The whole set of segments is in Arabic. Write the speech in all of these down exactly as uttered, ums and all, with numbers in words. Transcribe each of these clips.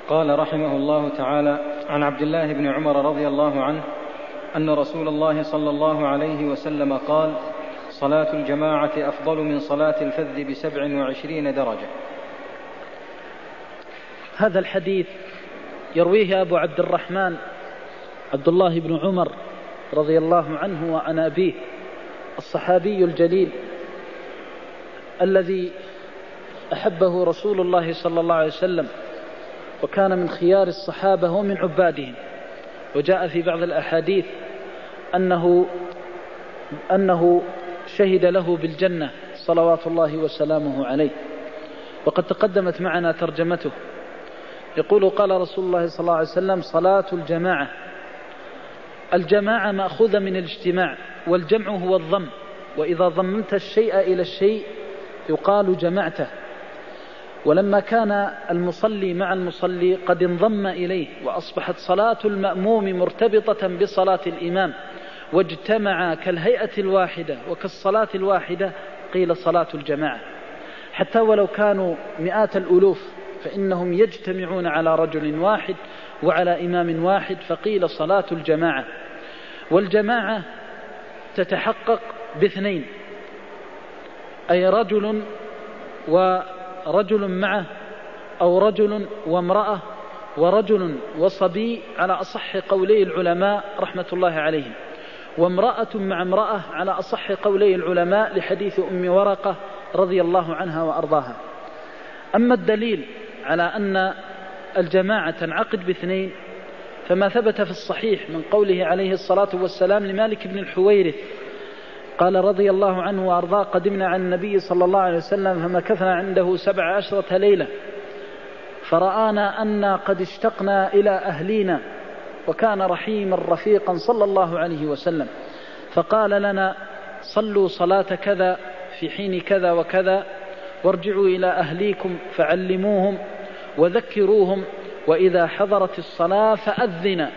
قال رحمه الله تعالى: عن عبد الله بن عمر رضي الله عنه أن رسول الله صلى الله عليه وسلم قال: صلاة الجماعة أفضل من صلاة الفذ بسبع وعشرين درجة. هذا الحديث يرويه أبو عبد الرحمن عبد الله بن عمر رضي الله عنه وعن أبيه الصحابي الجليل الذي أحبه رسول الله صلى الله عليه وسلم، وكان من خيار الصحابة ومن عبادهم. وجاء في بعض الأحاديث أنه, أنه شهد له بالجنة صلوات الله وسلامه عليه، وقد تقدمت معنا ترجمته. يقول: قال رسول الله صلى الله عليه وسلم: صلاة الجماعة. الجماعة مأخوذة من الاجتماع، والجمع هو الضم، وإذا ضممت الشيء إلى الشيء يقال جمعته. ولما كان المصلي مع المصلي قد انضم إليه وأصبحت صلاة المأموم مرتبطة بصلاة الإمام واجتمع كالهيئة الواحدة وكالصلاة الواحدة، قيل صلاة الجماعة. حتى ولو كانوا مئات الألوف فإنهم يجتمعون على رجل واحد وعلى إمام واحد، فقيل صلاة الجماعة. والجماعة تتحقق باثنين، أي رجل ورجل معه، أو رجل وامرأة ورجل وصبي على أصح قولي العلماء رحمة الله عليهم، وامرأة مع امرأة على أصح قولي العلماء لحديث أم ورقة رضي الله عنها وأرضاها. أما الدليل على أن الجماعة تنعقد باثنين فما ثبت في الصحيح من قوله عليه الصلاة والسلام لمالك بن الحويرث قال رضي الله عنه وأرضاه: قدمنا عن النبي صلى الله عليه وسلم فمكثنا عنده سبع عشرة ليلة، فرآنا أن قد اشتقنا إلى أهلينا، وكان رحيما رفيقا صلى الله عليه وسلم، فقال لنا: صلوا صلاة كذا في حين كذا وكذا، وارجعوا إلى أهليكم فعلموهم وذكروهم، وإذا حضرت الصلاة فأذنا،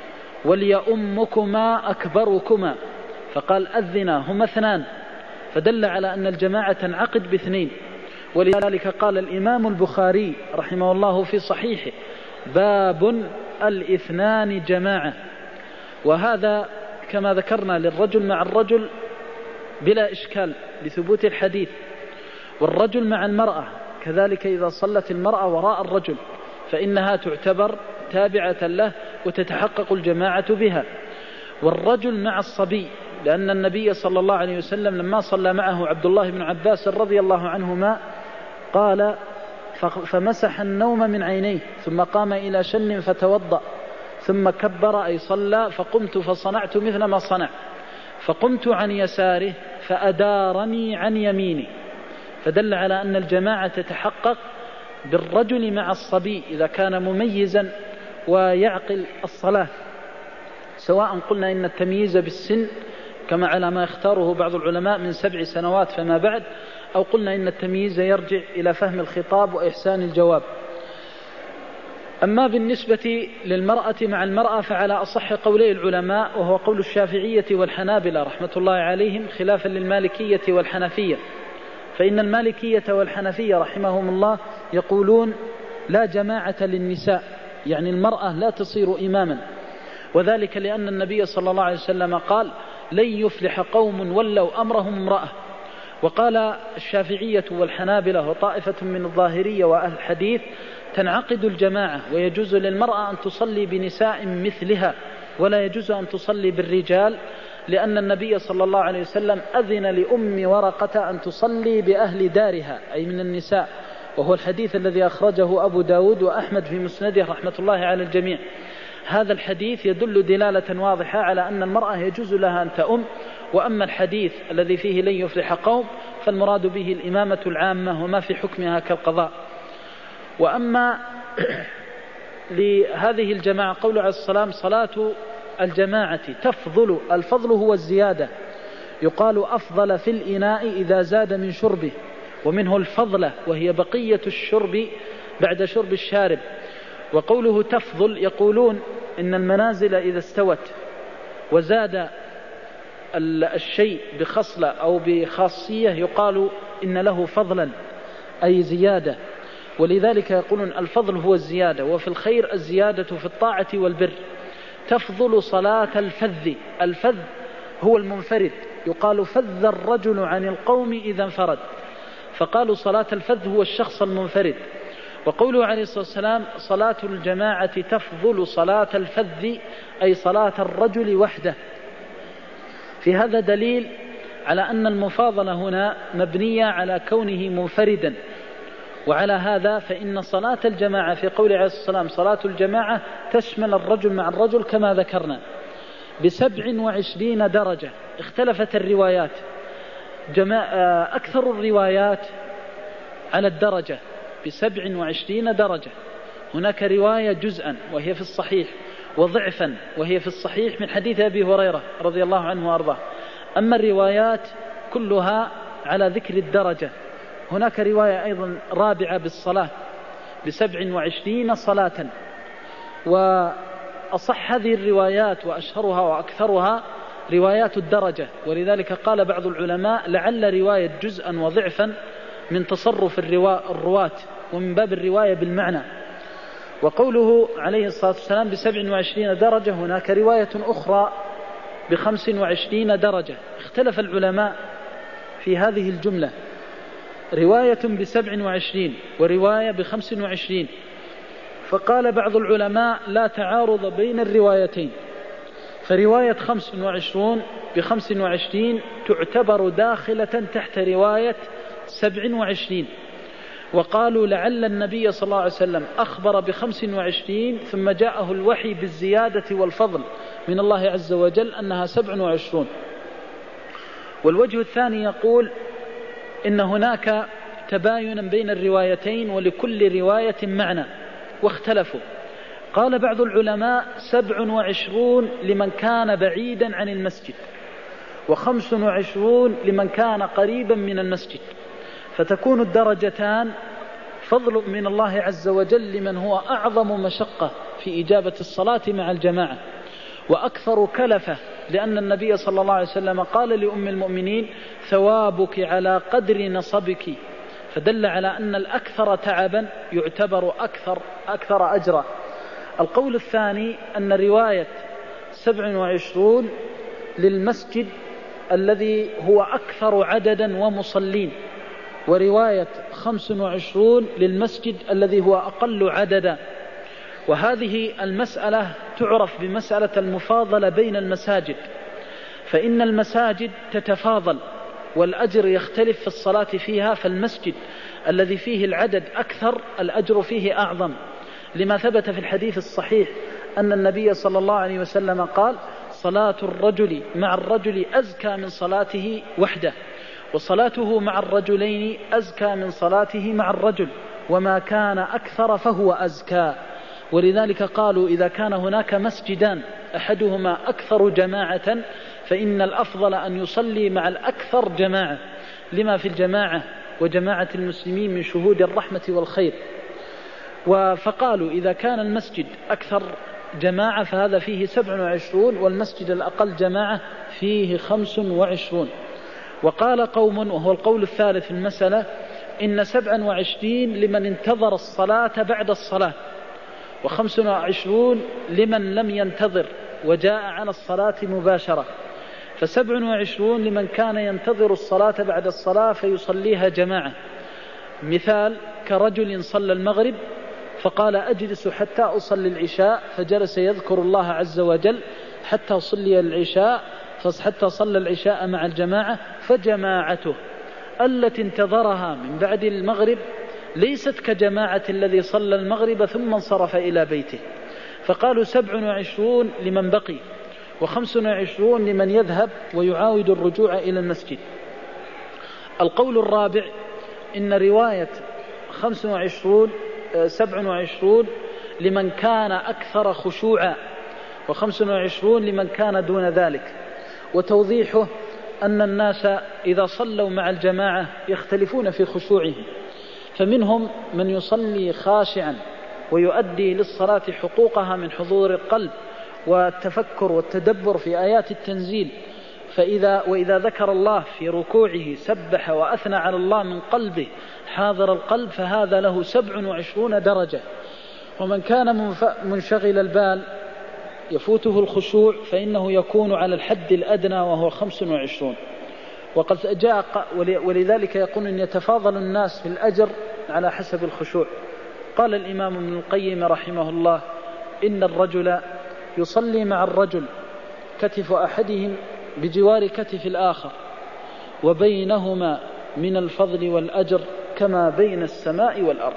وليؤمكما أكبركما. فقال: أذنا هما اثنان، فدل على أن الجماعة تنعقد باثنين. ولذلك قال الإمام البخاري رحمه الله في صحيحه: باب الاثنان جماعة. وهذا كما ذكرنا للرجل مع الرجل بلا إشكال لثبوت الحديث، والرجل مع المرأة كذلك إذا صلت المرأة وراء الرجل فإنها تعتبر تابعة له وتتحقق الجماعة بها. والرجل مع الصبي، لأن النبي صلى الله عليه وسلم لما صلى معه عبد الله بن عباس رضي الله عنهما قال: فمسح النوم من عينيه ثم قام إلى شن فتوضأ ثم كبر أي صلى، فقمت فصنعت مثل ما صنع، فقمت عن يساره فأدارني عن يمينه. فدل على أن الجماعة تتحقق بالرجل مع الصبي إذا كان مميزا ويعقل الصلاة، سواء قلنا إن التمييز بالسن كما على ما يختاره بعض العلماء من سبع سنوات فما بعد، أو قلنا إن التمييز يرجع إلى فهم الخطاب وإحسان الجواب. أما بالنسبة للمرأة مع المرأة فعلى أصح قولي العلماء، وهو قول الشافعية والحنابلة رحمة الله عليهم، خلافا للمالكية والحنفية. فإن المالكية والحنفية رحمهم الله يقولون: لا جماعة للنساء، يعني المرأة لا تصير إماما، وذلك لأن النبي صلى الله عليه وسلم قال: لن يفلح قوم ولوا أمرهم امرأة. وقال الشافعية والحنابلة وطائفة من الظاهرية وأهل الحديث: تنعقد الجماعة ويجوز للمرأة أن تصلي بنساء مثلها، ولا يجوز أن تصلي بالرجال، لأن النبي صلى الله عليه وسلم أذن لأم ورقة أن تصلي بأهل دارها أي من النساء، وهو الحديث الذي أخرجه أبو داود وأحمد في مسنده رحمة الله على الجميع. هذا الحديث يدل دلالة واضحة على أن المرأة يجوز لها أن تؤم. وأما الحديث الذي فيه لن يفلح قوم فالمراد به الإمامة العامة وما في حكمها كالقضاء. وأما لهذه الجماعة قول عليه السلام: صلاة الجماعة تفضل، الفضل هو الزيادة، يقال أفضل في الإناء إذا زاد من شربه، ومنه الفضلة وهي بقية الشرب بعد شرب الشارب. وقوله تفضل يقولون إن المنازل إذا استوت وزاد الشيء بخصلة أو بخاصية يقال إن له فضلا أي زيادة. ولذلك يقولون الفضل هو الزيادة، وفي الخير الزيادة في الطاعة والبر. تفضل صلاة الفذ، الفذ هو المنفرد، يقال فذ الرجل عن القوم إذا انفرد، فقالوا صلاة الفذ هو الشخص المنفرد. وقوله عليه الصلاة والسلام صلاة الجماعة تفضل صلاة الفذ، أي صلاة الرجل وحده. في هذا دليل على أن المفاضلة هنا مبنية على كونه منفردا. وعلى هذا فإن صلاة الجماعة في قول عليه الصلاة والسلام صلاة الجماعة تشمل الرجل مع الرجل كما ذكرنا بسبع وعشرين درجة. اختلفت الروايات، أكثر الروايات على الدرجة بسبع وعشرين درجة. هناك رواية جزءا وهي في الصحيح، وضعفا وهي في الصحيح من حديث أبي هريرة رضي الله عنه وأرضاه. أما الروايات كلها على ذكر الدرجة. هناك رواية أيضا رابعة بالصلاة بسبع وعشرين صلاة. وأصح هذه الروايات وأشهرها وأكثرها روايات الدرجة، ولذلك قال بعض العلماء لعل رواية جزءا وضعفا من تصرف الرواة ومن باب الرواية بالمعنى. وقوله عليه الصلاة والسلام بسبع وعشرين درجة، هناك رواية أخرى بخمس وعشرين درجة. اختلف العلماء في هذه الجملة، رواية بسبع وعشرين ورواية بخمس وعشرين، فقال بعض العلماء لا تعارض بين الروايتين، فرواية خمس وعشرون بخمس وعشرين تعتبر داخلة تحت رواية سبع وعشرين. وقالوا لعل النبي صلى الله عليه وسلم أخبر بخمس وعشرين ثم جاءه الوحي بالزيادة والفضل من الله عز وجل أنها سبع وعشرون. والوجه الثاني يقول إن هناك تباينا بين الروايتين ولكل رواية معنى، واختلفوا. قال بعض العلماء سبع وعشرون لمن كان بعيدا عن المسجد، وخمس وعشرون لمن كان قريبا من المسجد، فتكون الدرجتان فضل من الله عز وجل لمن هو أعظم مشقة في إجابة الصلاة مع الجماعة وأكثر كلفة، لأن النبي صلى الله عليه وسلم قال لأم المؤمنين ثوابك على قدر نصبك، فدل على أن الأكثر تعبا يعتبر أكثر, أكثر أجرا. القول الثاني أن رواية سبع وعشرون للمسجد الذي هو أكثر عددا ومصلين، ورواية خمس وعشرون للمسجد الذي هو أقل عددا. وهذه المسألة تعرف بمسألة المفاضلة بين المساجد، فإن المساجد تتفاضل والأجر يختلف في الصلاة فيها، فالمسجد الذي فيه العدد أكثر الأجر فيه أعظم، لما ثبت في الحديث الصحيح أن النبي صلى الله عليه وسلم قال صلاة الرجل مع الرجل أزكى من صلاته وحده، وصلاته مع الرجلين أزكى من صلاته مع الرجل، وما كان أكثر فهو أزكى. ولذلك قالوا إذا كان هناك مسجدان أحدهما أكثر جماعة فإن الأفضل أن يصلي مع الأكثر جماعة، لما في الجماعة وجماعة المسلمين من شهود الرحمة والخير. فقالوا إذا كان المسجد أكثر جماعة فهذا فيه سبع وعشرون، والمسجد الأقل جماعة فيه خمس وعشرون. وقال قوم، وهو القول الثالث في المسألة، إن سبعا وعشرين لمن انتظر الصلاة بعد الصلاة، وخمس وعشرون لمن لم ينتظر وجاء على الصلاة مباشرة. فسبع وعشرون لمن كان ينتظر الصلاة بعد الصلاة فيصليها جماعة، مثال كرجل صلى المغرب فقال أجلس حتى أصلي العشاء، فجلس يذكر الله عز وجل حتى صلي العشاء، حتى صلى العشاء مع الجماعة، فجماعته التي انتظرها من بعد المغرب ليست كجماعة الذي صلى المغرب ثم انصرف إلى بيته. فقالوا سبع وعشرون لمن بقي، وخمس وعشرون لمن يذهب ويعاود الرجوع إلى المسجد. القول الرابع إن رواية خمس وعشرون سبع وعشرون لمن كان أكثر خشوعا، وخمس وعشرون لمن كان دون ذلك. وتوضيحه أن الناس إذا صلوا مع الجماعة يختلفون في خشوعهم، فمنهم من يصلي خاشعا ويؤدي للصلاة حقوقها من حضور القلب والتفكر والتدبر في آيات التنزيل، فإذا وإذا ذكر الله في ركوعه سبح وأثنى على الله من قلبه حاضر القلب فهذا له سبع وعشرون درجة. ومن كان منشغل البال يفوته الخشوع فإنه يكون على الحد الأدنى وهو خمس وعشرون. وقد جاء ولذلك يقول أن يتفاضل الناس في الأجر على حسب الخشوع. قال الإمام ابن القيم رحمه الله إن الرجل يصلي مع الرجل كتف أحدهم بجوار كتف الآخر وبينهما من الفضل والأجر كما بين السماء والأرض.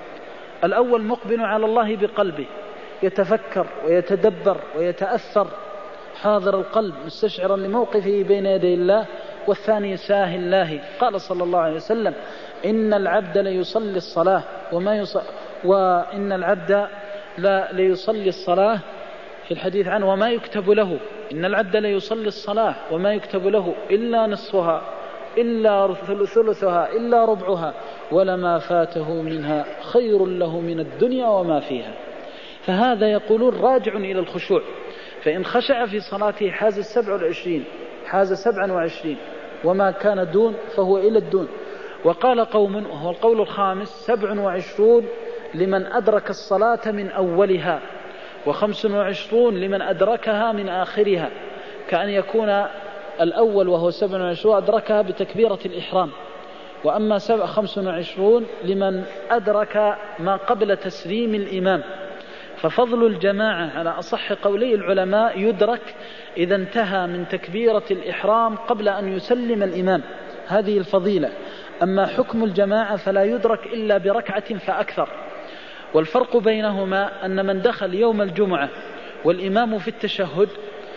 الأول مقبل على الله بقلبه يتفكر ويتدبر ويتأثر حاضر القلب مستشعرا لموقفه بين يدي الله، والثاني ساهل لاهي. قال صلى الله عليه وسلم إن العبد ليصلي الصلاة وما يصلي وإن العبد لا ليصلي الصلاة في الحديث عنه وما يكتب له إن العبد ليصلي الصلاة وما يكتب له إلا نصفها إلا ثلثها إلا ربعها ولما فاته منها خير له من الدنيا وما فيها. فهذا يقولون راجع إلى الخشوع، فإن خشع في صلاته حاز السبع والعشرين حاز سبعا وعشرين وما كان دون فهو إلى الدون. وقال قوم وهو القول الخامس سبع وعشرون لمن أدرك الصلاة من أولها وخمس وعشرون لمن أدركها من آخرها، كأن يكون الأول وهو سبع وعشرون أدركها بتكبيرة الإحرام، وأما خمس وعشرون لمن أدرك ما قبل تسليم الإمام. ففضل الجماعة على أصح قولي العلماء يدرك إذا انتهى من تكبيرة الإحرام قبل أن يسلم الإمام، هذه الفضيلة. أما حكم الجماعة فلا يدرك إلا بركعة فأكثر. والفرق بينهما أن من دخل يوم الجمعة والإمام في التشهد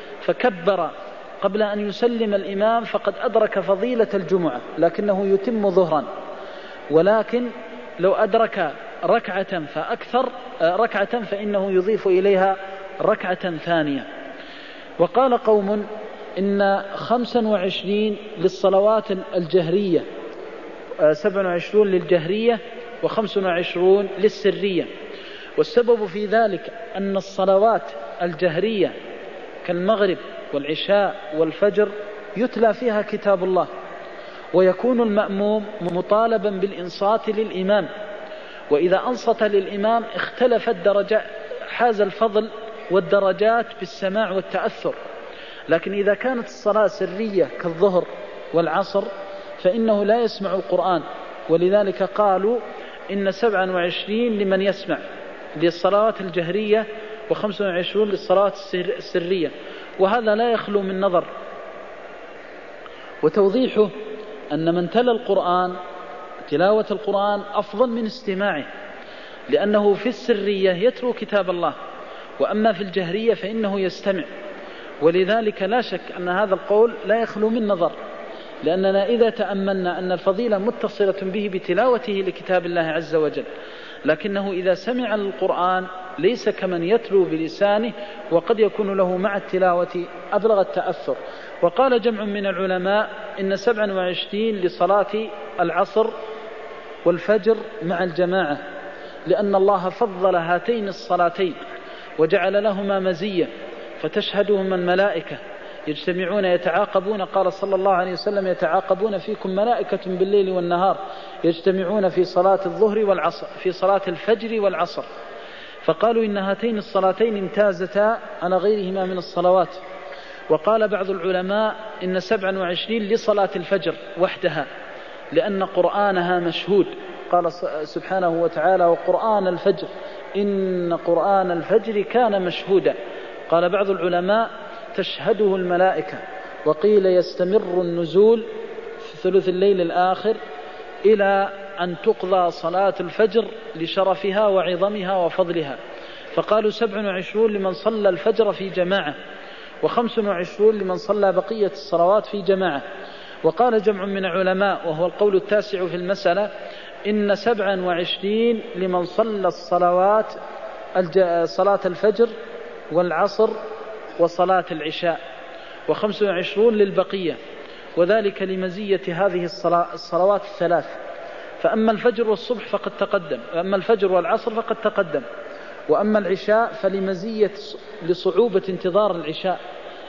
فكبر قبل أن يسلم الإمام فقد أدرك فضيلة الجمعة لكنه يتم ظهرا، ولكن لو أدرك ركعة فأكثر ركعة فإنه يضيف إليها ركعة ثانية. وقال قوم إن خمسا وعشرين للصلوات الجهرية سبع وعشرون للجهرية وخمس وعشرون للسرية. والسبب في ذلك أن الصلوات الجهرية كالمغرب والعشاء والفجر يتلى فيها كتاب الله ويكون المأموم مطالبا بالإنصات للإمام، وإذا أنصت للإمام اختلفت درجة حاز الفضل والدرجات بالسماع والتأثر. لكن إذا كانت الصلاة سرية كالظهر والعصر فإنه لا يسمع القرآن، ولذلك قالوا إن سبعا وعشرين لمن يسمع للصلوات الجهرية وخمسة وعشرون للصلوات السرية، وهذا لا يخلو من نظر. وتوضيحه أن من تلا القرآن تلاوة القرآن أفضل من استماعه، لأنه في السرية يتلو كتاب الله، وأما في الجهرية فإنه يستمع. ولذلك لا شك أن هذا القول لا يخلو من نظر، لأننا إذا تأملنا أن الفضيلة متصلة به بتلاوته لكتاب الله عز وجل، لكنه إذا سمع القرآن ليس كمن يتلو بلسانه، وقد يكون له مع التلاوة أبلغ التأثر. وقال جمع من العلماء إن سبعا وعشرين لصلاة العصر والفجر مع الجماعة، لأن الله فضل هاتين الصلاتين وجعل لهما مزية، فتشهدهم الملائكة يجتمعون يتعاقبون. قال صلى الله عليه وسلم يتعاقبون فيكم ملائكة بالليل والنهار يجتمعون في صلاة الظهر والعصر في صلاة الفجر والعصر. فقالوا إن هاتين الصلاتين امتازتا على غيرهما من الصلوات. وقال بعض العلماء إن سبعا وعشرين لصلاة الفجر وحدها، لأن قرآنها مشهود. قال سبحانه وتعالى وقرآن الفجر إن قرآن الفجر كان مشهودا. قال بعض العلماء تشهده الملائكة، وقيل يستمر النزول في ثلث الليل الآخر إلى أن تقضى صلاة الفجر لشرفها وعظمها وفضلها. فقالوا سبع وعشرون لمن صلى الفجر في جماعة، وخمس وعشرون لمن صلى بقية الصلوات في جماعة. وقال جمع من العلماء وهو القول التاسع في المسألة إن سبعا وعشرين لمن صلى الصلوات صلاة الفجر والعصر وصلاة العشاء، وخمس وعشرون للبقية، وذلك لمزية هذه الصلوات الثلاث. فأما الفجر والصبح فقد تقدم، وأما الفجر والعصر فقد تقدم، وأما العشاء فلمزية لصعوبة انتظار العشاء،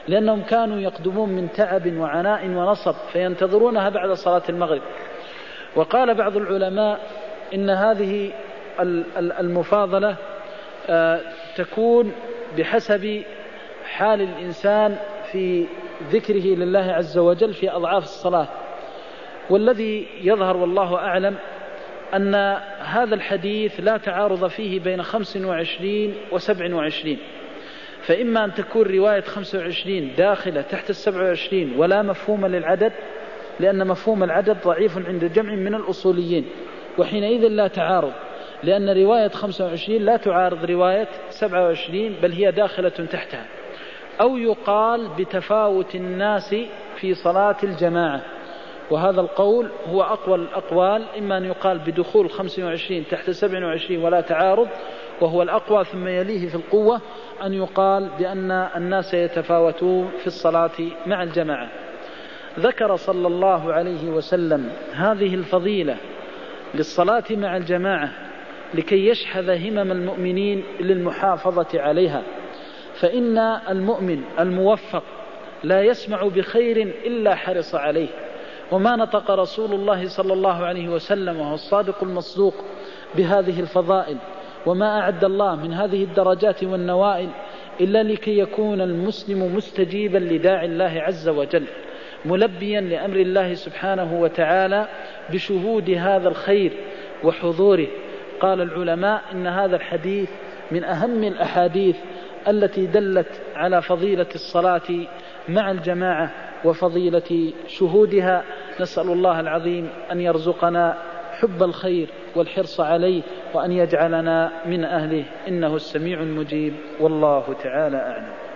لأنهم كانوا يقدمون من تعب وعناء ونصب فينتظرونها بعد صلاة المغرب. وقال بعض العلماء إن هذه المفاضلة تكون بحسب حال الإنسان في ذكره لله عز وجل في أضعاف الصلاة. والذي يظهر والله أعلم أن هذا الحديث لا تعارض فيه بين خمس وعشرين وسبع وعشرين، فإما أن تكون رواية خمس وعشرين داخلة تحت السبع وعشرين ولا مفهوم للعدد، لأن مفهوم العدد ضعيف عند جمع من الأصوليين، وحينئذ لا تعارض، لأن رواية خمس وعشرين لا تعارض رواية سبع وعشرين بل هي داخلة تحتها. أو يقال بتفاوت الناس في صلاة الجماعة، وهذا القول هو أقوى الأقوال، إما أن يقال بدخول خمس وعشرين تحت سبع وعشرين ولا تعارض وهو الأقوى، ثم يليه في القوة أن يقال بأن الناس يتفاوتون في الصلاة مع الجماعة. ذكر صلى الله عليه وسلم هذه الفضيلة للصلاة مع الجماعة لكي يشحذ همم المؤمنين للمحافظة عليها، فإن المؤمن الموفق لا يسمع بخير إلا حرص عليه. وما نطق رسول الله صلى الله عليه وسلم وهو الصادق المصدوق بهذه الفضائل وما أعد الله من هذه الدرجات والنوائل إلا لكي يكون المسلم مستجيبا لداعي الله عز وجل، ملبيا لأمر الله سبحانه وتعالى بشهود هذا الخير وحضوره. قال العلماء إن هذا الحديث من أهم الأحاديث التي دلت على فضيلة الصلاة مع الجماعة وفضيلة شهودها. نسأل الله العظيم أن يرزقنا حب الخير والحرص عليه، وأن يجعلنا من أهله، إنه السميع المجيب، والله تعالى أعلم.